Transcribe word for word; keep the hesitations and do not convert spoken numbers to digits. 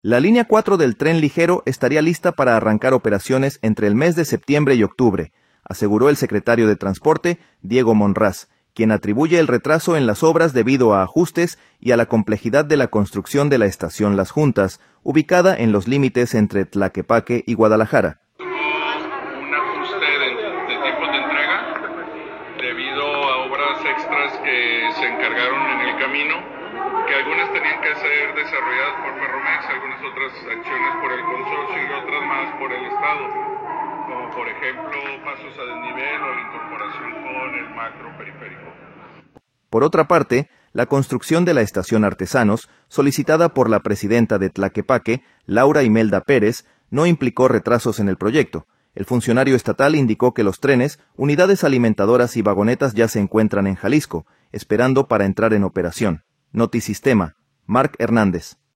La línea cuatro del tren ligero estaría lista para arrancar operaciones entre el mes de septiembre y octubre, aseguró el secretario de Transporte, Diego Monraz, quien atribuye el retraso en las obras debido a ajustes y a la complejidad de la construcción de la estación Las Juntas, ubicada en los límites entre Tlaquepaque y Guadalajara. Un ajuste de, de tiempos de entrega debido a obras extras que se encargaron en el camino, que algunas tenían que ser desarrolladas por Ferromex, algunas otras acciones por el consorcio y otras más por el Estado, como por ejemplo pasos a desnivel o la incorporación con el macro periférico. Por otra parte, la construcción de la estación Artesanos, solicitada por la presidenta de Tlaquepaque, Laura Imelda Pérez, no implicó retrasos en el proyecto. El funcionario estatal indicó que los trenes, unidades alimentadoras y vagonetas ya se encuentran en Jalisco, esperando para entrar en operación. Notisistema, Marc Hernández.